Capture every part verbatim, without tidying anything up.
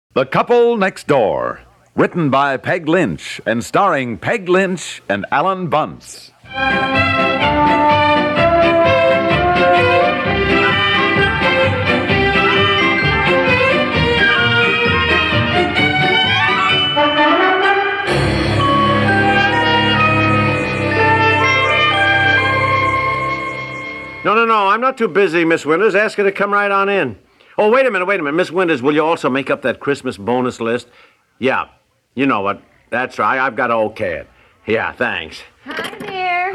The Couple Next Door, written by Peg Lynch and starring Peg Lynch and Alan Bunce. No, no, no, I'm not too busy, Miss Winters. Ask her to come right on in. Oh, wait a minute, wait a minute. Miss Winters, will you also make up that Christmas bonus list? Yeah, you know what. That's right. I've got to okay it. Yeah, thanks. Hi there.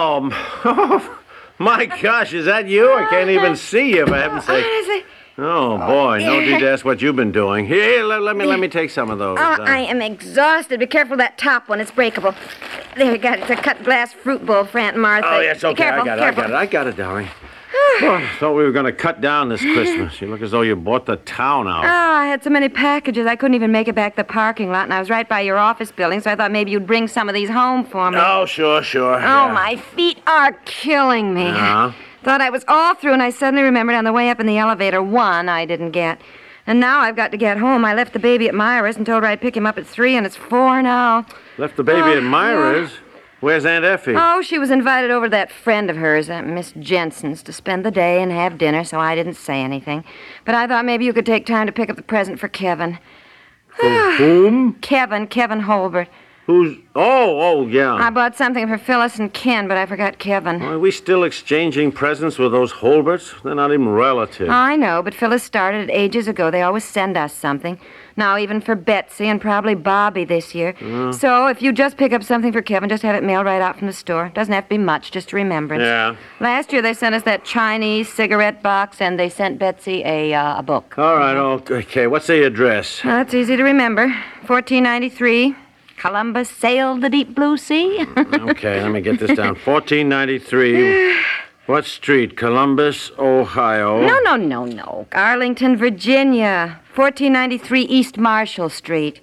Oh, my gosh, is that you? I can't even see you, for heaven's sake. Oh, Oh, boy, no need to ask what you've been doing. Here, let, let me let me take some of those. Oh, Uh, I am exhausted. Be careful of that top one. It's breakable. There, you got it. It's a cut glass fruit bowl for Aunt Martha. Oh, yes, Be okay, careful, I got it, careful. I got it, I got it, darling. Oh, I thought we were going to cut down this Christmas. You look as though you bought the town out. Oh, I had so many packages, I couldn't even make it back to the parking lot, and I was right by your office building, so I thought maybe you'd bring some of these home for me. Oh, sure, sure. Oh, yeah. my feet are killing me. Uh-huh. Thought I was all through, and I suddenly remembered on the way up in the elevator, one I didn't get. And now I've got to get home. I left the baby at Myra's and told her I'd pick him up at three, and it's four now. Left the baby Oh, at Myra's? Where's Aunt Effie? Oh, she was invited over to that friend of hers, uh, Miss Jensen's, to spend the day and have dinner, so I didn't say anything. But I thought maybe you could take time to pick up the present for Kevin. For whom? Kevin, Kevin Holbert. Who's... Oh, oh, yeah. I bought something for Phyllis and Ken, but I forgot Kevin. Are we still exchanging presents with those Holberts? They're not even relatives. I know, but Phyllis started it ages ago. They always send us something. Now, even for Betsy and probably Bobby this year. Mm. So, if you just pick up something for Kevin, just have it mailed right out from the store. Doesn't have to be much, just a remembrance. Yeah. Last year, they sent us that Chinese cigarette box, and they sent Betsy a, uh, a book. All right, okay. What's the address? Well, that's easy to remember. fourteen ninety-three. Columbus sailed the deep blue sea. Okay, let me get this down. fourteen ninety-three. What street? Columbus, Ohio. No, no, no, no. Arlington, Virginia. fourteen ninety-three East Marshall Street.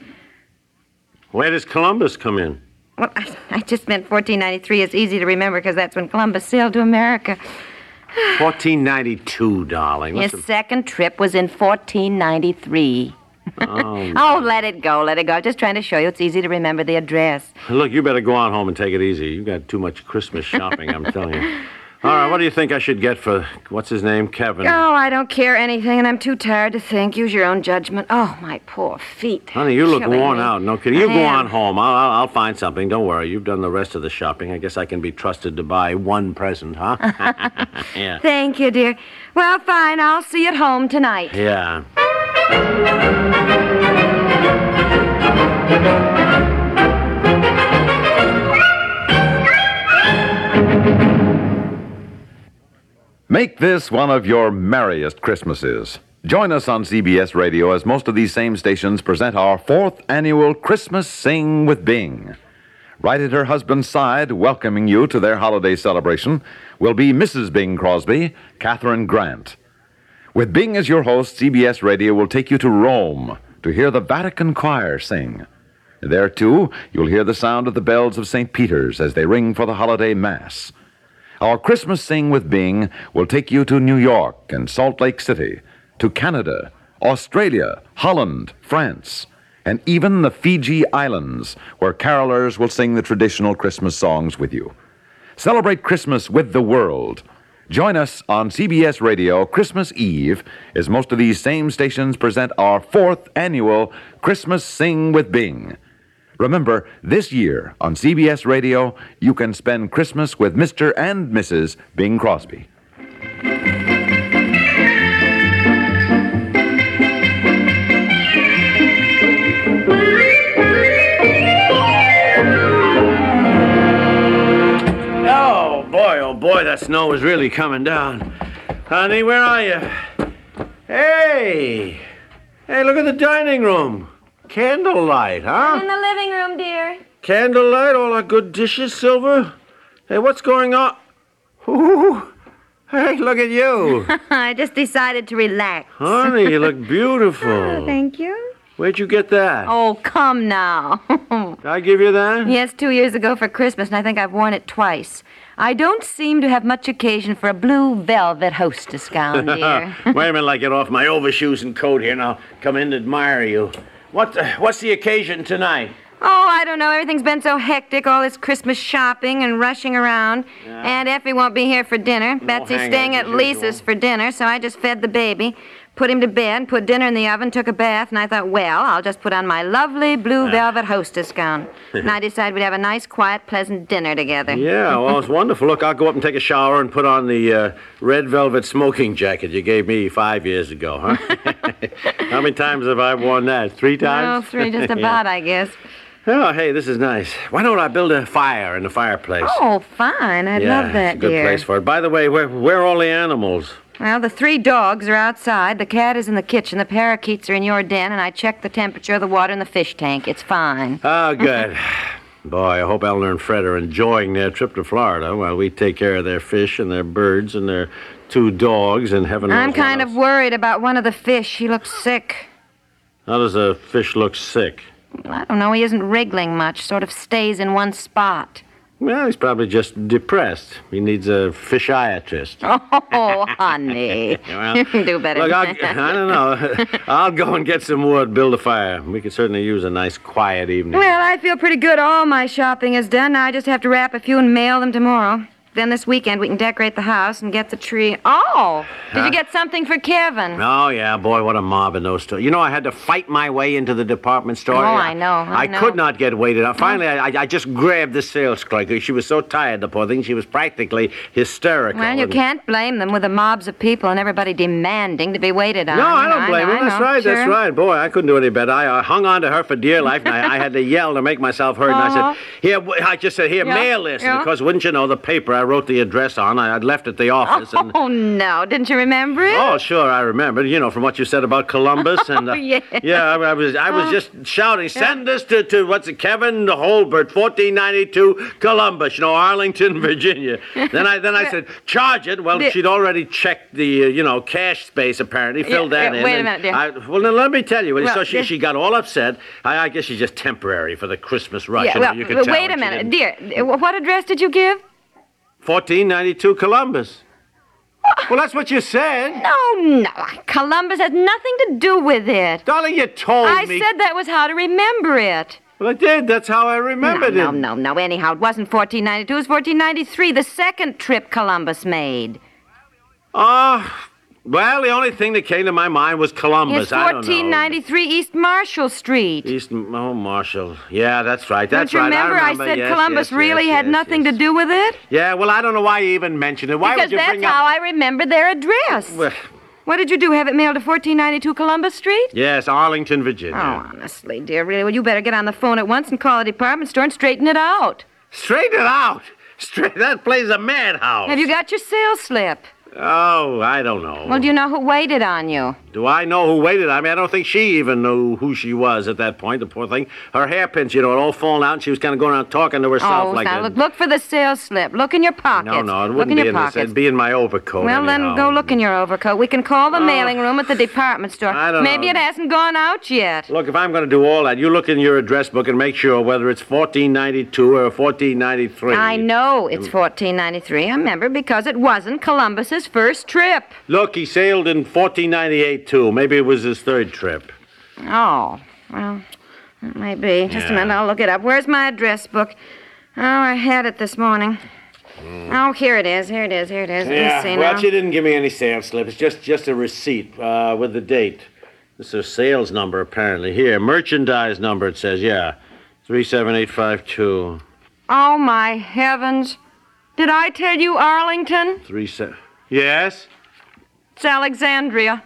Where does Columbus come in? Well, I, I just meant fourteen ninety-three is easy to remember because that's when Columbus sailed to America. fourteen ninety-two, darling. His What's the... second trip was in fourteen ninety-three. Oh, Oh, let it go, let it go. Just trying to show you it's easy to remember the address. look, you better go on home and take it easy. You got too much Christmas shopping, I'm telling you. All right, what do you think I should get for, what's his name, Kevin? Oh, I don't care anything, and I'm too tired to think. Use your own judgment. Oh, my poor feet. Honey, you look Killing worn me. out. No kidding. You I go am. on home. I'll, I'll, I'll find something. Don't worry. You've done the rest of the shopping. I guess I can be trusted to buy one present, huh? Yeah. Thank you, dear. Well, fine. I'll see you at home tonight. Yeah. Make this one of your merriest Christmases. Join us on C B S Radio as most of these same stations present our fourth annual Christmas Sing with Bing. Right at her husband's side, welcoming you to their holiday celebration, will be Missus Bing Crosby, Catherine Grant. With Bing as your host, C B S Radio will take you to Rome to hear the Vatican Choir sing. There, too, you'll hear the sound of the bells of Saint Peter's as they ring for the holiday Mass. Our Christmas Sing with Bing will take you to New York and Salt Lake City, to Canada, Australia, Holland, France, and even the Fiji Islands, where carolers will sing the traditional Christmas songs with you. Celebrate Christmas with the world. Join us on C B S Radio Christmas Eve as most of these same stations present our fourth annual Christmas Sing with Bing. Remember, this year on C B S Radio, you can spend Christmas with Mister and Missus Bing Crosby. Oh, boy, oh, boy, that snow is really coming down. Honey, where are you? Hey! Hey, look at the dining room. Candlelight, huh? In the living room, dear. Candlelight, all our good dishes, Silver. Hey, what's going on? Ooh, hey, look at you. I just decided to relax. Honey, you look beautiful. Oh, thank you. Where'd you get that? Oh, come now. Did I give you that? Yes, two years ago for Christmas, and I think I've worn it twice. I don't seem to have much occasion for a blue velvet hostess gown, dear. Wait a minute, I get off my overshoes and coat here, and I'll come in and admire you. What? The, what's the occasion tonight? Oh, I don't know. Everything's been so hectic, all this Christmas shopping and rushing around. Yeah. Aunt Effie won't be here for dinner. No Betsy's hang-ups staying as at Lisa's usual. for dinner, so I just fed the baby, put him to bed, put dinner in the oven, took a bath, and I thought, well, I'll just put on my lovely blue velvet hostess gown. And I decided we'd have a nice, quiet, pleasant dinner together. Yeah, well, it's wonderful. Look, I'll go up and take a shower and put on the uh, red velvet smoking jacket you gave me five years ago, huh? How many times have I worn that? Three times? Oh, three, just Yeah. about, I guess. Oh, hey, this is nice. Why don't I build a fire in the fireplace? Oh, fine. I'd yeah, love that, it's a good dear. place for it. By the way, where, where are all the animals? Well, the three dogs are outside. The cat is in the kitchen. The parakeets are in your den, and I checked the temperature of the water in the fish tank. It's fine. Oh, good. Boy, I hope Eleanor and Fred are enjoying their trip to Florida while we take care of their fish and their birds and their two dogs and heaven knows I'm what kind else. of worried about one of the fish. He looks sick. How does a fish look sick? I don't know. He isn't wriggling much. Sort of stays in one spot. Well, he's probably just depressed. He needs a fishiatrist. Oh, honey. Well, You can do better Look, I'll, than that. I don't know. I'll go and get some wood, build a fire. We could certainly use a nice, quiet evening. Well, I feel pretty good. All my shopping is done. Now I just have to wrap a few and mail them tomorrow. Then this weekend we can decorate the house and get the tree. Oh! Did Huh? you get something for Kevin? Oh, yeah, boy, what a mob in those stores. You know, I had to fight my way into the department store. Oh, I know, I I know. could not get waited on. Finally, I, I just grabbed the sales clerk. She was so tired, the poor thing. She was practically hysterical. Well, you And- can't blame them with the mobs of people and everybody demanding to be waited on. No, I You don't know, blame know, her. I That's know, right, that's sure. right. Boy, I couldn't do any better. I uh, hung on to her for dear life, and I, I had to yell to make myself heard. And I Uh-huh. said, here, w- I just said, here, Yeah, mail this. yeah. And because, wouldn't you know, the paper I wrote the address on, I, I'd left at the office. And, Oh, no. Didn't you remember it? oh, sure, I remember. You know, from what you said about Columbus. And, uh, Oh, yeah. Yeah, I, I was I was Oh. just shouting, send this to, to, what's it, Kevin Holbert, fourteen ninety-two Columbus, you know, Arlington, Virginia. Then I then I said, charge it. Well, The- she'd already checked the, uh, you know, cash space, apparently, filled Yeah, that yeah, in. wait a and minute, dear. I, well, then let me tell you. Well, so she, yeah. she got all upset. I, I guess she's just temporary for the Christmas rush. Yeah, you know, well, you could well, tell wait a when she minute. didn't- Dear, uh, what address did you give? fourteen ninety-two Columbus. Well, that's what you said. No, no. Columbus has nothing to do with it. Darling, you told I me. said that was how to remember it. Well, I did. That's how I No, remembered no, it. no, no. Anyhow, it wasn't fourteen ninety-two. It was fourteen ninety-three, the second trip Columbus made. Ah, well, the only thing that came to my mind was Columbus. It's I don't know. fourteen ninety-three East Marshall Street. East, oh, Marshall. Yeah, that's right. Don't That's you right. remember? I I remember. said Yes, Columbus yes, really yes, had yes, nothing yes. to do with it? Yeah, well, I don't know why you even mentioned it. Why because would you that's bring how up? I remember their address. Well, What did you do? Have it mailed to fourteen ninety-two Columbus Street? yes, Arlington, Virginia. Oh, honestly, dear, really. Well, you better get on the phone at once and call the department store and straighten it out. Straighten it out. Straight. That place is a madhouse. Have you got your sales slip? Oh, I don't know. Well, do you know who waited on you? Do I know who waited? I mean, I don't think she even knew who she was at that point, the poor thing. Her hairpins, you know, had all fallen out, and she was kind of going around talking to herself Oh, like now a... look, look for the sales slip. Look in your pockets. No, no, it look wouldn't in be your in this. pockets. It'd be in my overcoat. Well, then anyhow. go look in your overcoat. We can call the Oh. mailing room at the department store. I don't Maybe know. it hasn't gone out yet. Look, if I'm going to do all that, you look in your address book and make sure whether it's fourteen ninety-two or fourteen ninety-three. I know it's fourteen ninety-three. I remember because it wasn't Columbus's first trip. Look, he sailed in fourteen ninety-eight, too. Maybe it was his third trip. Oh, well, it may be. Just a Yeah. minute, I'll look it up. Where's my address book? Oh, I had it this morning. Oh, here it is. Here it is. Here it is. Let me see Mm. well, now. she didn't give me any sales slip. It's just, just a receipt uh, with the date. This is a sales number, apparently. Here, merchandise number, it says, yeah. three seven eight five two. Oh, my heavens. Did I tell you Arlington? Three se- Yes? It's Alexandria.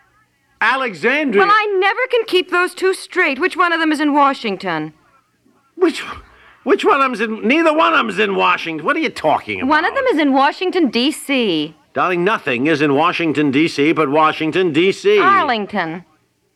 Alexandria. Well, I never can keep those two straight. Which one of them is in Washington? Which, which one of them's in... Neither one of them's in Washington. What are you talking about? One of them is in Washington, D C Darling, nothing is in Washington, D C, but Washington, D C Arlington.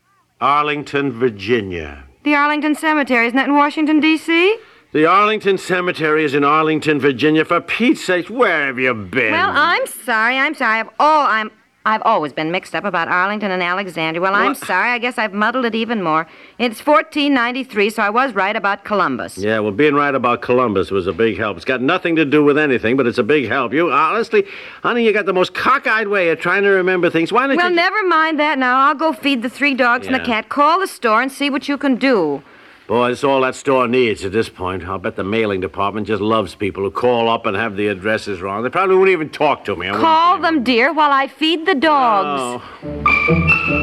Arlington, Virginia. The Arlington Cemetery, isn't that in Washington, D C? The Arlington Cemetery is in Arlington, Virginia. For Pete's sake, where have you been? Well, I'm sorry. I'm sorry. I've, oh, I'm I've always been mixed up about Arlington and Alexandria. Well, I'm What? sorry. I guess I've muddled it even more. It's fourteen ninety-three, so I was right about Columbus. Yeah, well, being right about Columbus was a big help. It's got nothing to do with anything, but it's a big help. You, honestly, honey, you got the most cockeyed way of trying to remember things. Why don't Well, you... never mind that now. I'll go feed the three dogs and Yeah. the cat. Call the store and see what you can do. Boy, it's all that store needs at this point. I'll bet the mailing department just loves people who call up and have the addresses wrong. They probably wouldn't even talk to me. I wouldn't Call blame them, dear, while I feed the dogs. Oh.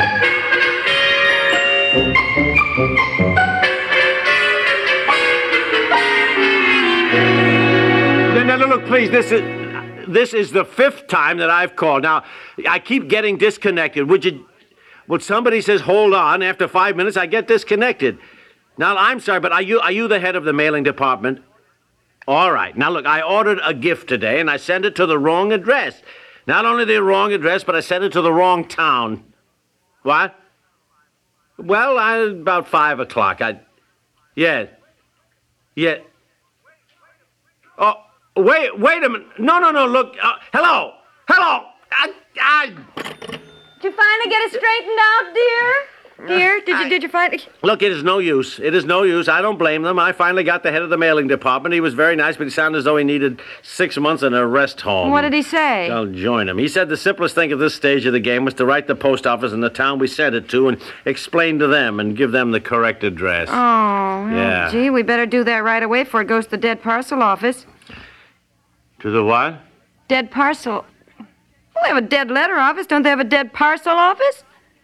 Now, now, look, please, this is this is the fifth time that I've called. Now, I keep getting disconnected. Would you... Well, somebody says, hold on. After five minutes, I get disconnected. Now, I'm sorry, but are you are you the head of the mailing department? All right. Now, look, I ordered a gift today, and I sent it to the wrong address. Not only the wrong address, but I sent it to the wrong town. What? Well, I, about five o'clock. I... Yeah. Yeah. Oh, wait, wait a minute. No, no, no, look. Uh, hello. Hello. I... I... Did you finally get it straightened out, dear? Dear, did you did you find it? Look, it is no use. It is no use. I don't blame them. I finally got the head of the mailing department. He was very nice, but he sounded as though he needed six months in a rest home. What did he say? I'll join him. He said the simplest thing at this stage of the game was to write the post office in the town we sent it to and explain to them and give them the correct address. Oh, well, Yeah. gee, we better do that right away before it goes to the dead parcel office. To the what? Dead parcel. Well, they have a dead letter office. Don't they have a dead parcel office?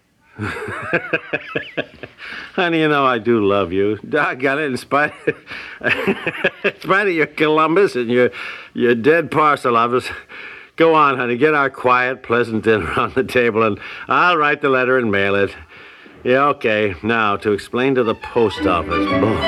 Honey, you know I do love you. Doggone it, in spite, in spite of your Columbus and your, your dead parcel office. Go on, honey, get our quiet, pleasant dinner on the table, and I'll write the letter and mail it. Yeah, okay. Now, to explain to the post office.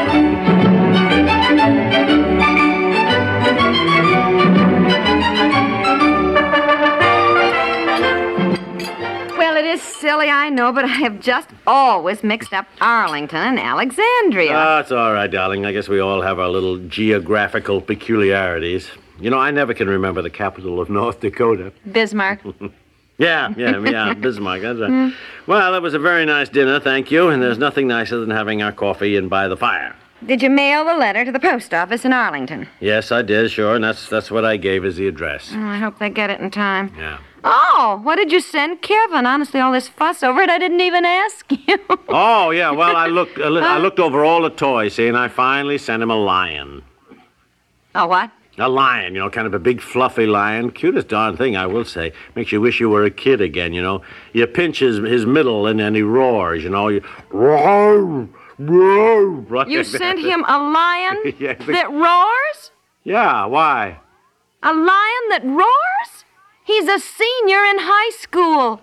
Well, it is silly, I know, but I have just always mixed up Arlington and Alexandria. Ah, it's all right, darling. I guess we all have our little geographical peculiarities. You know, I never can remember the capital of North Dakota. Bismarck. Yeah, yeah, yeah, Bismarck. That's right. Well, it was a very nice dinner, thank you, and there's nothing nicer than having our coffee in by the fire. Did you mail the letter to the post office in Arlington? Yes, I did, sure, and that's that's what I gave as the address. Oh, I hope they get it in time. Yeah. Oh, what did you send Kevin? Honestly, all this fuss over it, I didn't even ask you. Oh, yeah, well, I looked I loo- I looked over all the toys, see, and I finally sent him a lion. Oh, what? A lion, you know, kind of a big fluffy lion. Cutest darn thing, I will say. Makes you wish you were a kid again, you know. You pinch his, his middle and then he roars, you know. You, roar, roar. Right You like sent that. him a lion Yeah, the- that roars? Yeah, why? A lion that roars? He's a senior in high school.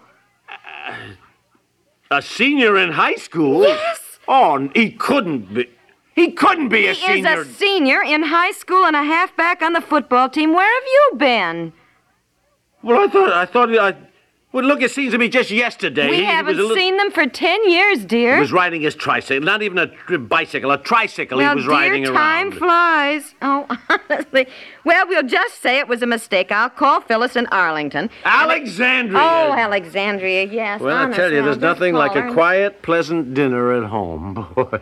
A senior in high school? Yes. Oh, he couldn't be. He couldn't be a He senior. is a senior in high school and a halfback on the football team. Where have you been? Well, I thought, I thought, I... Well, look, it seems to me just yesterday. We he haven't was a little, seen them for ten years, dear. He was riding his tricycle. Not even a tri- bicycle, a tricycle well, he was dear, riding time around. flies. Oh, honestly. Well, we'll just say it was a mistake. I'll call Phyllis in Arlington. Alexandria! Oh, Alexandria, yes. Well, I tell honestly, you, I'll there's just nothing call like her a and- quiet, pleasant dinner at home, boy.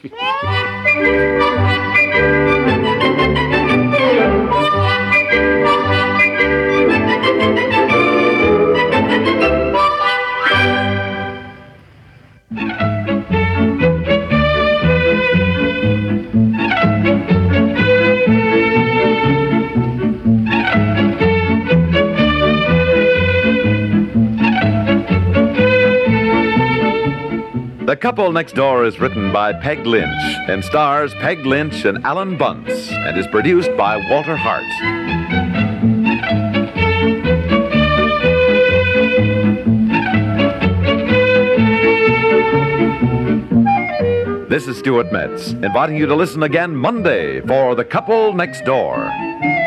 The Couple Next Door is written by Peg Lynch and stars Peg Lynch and Alan Bunce and is produced by Walter Hart. This is Stuart Metz, inviting you to listen again Monday for The Couple Next Door.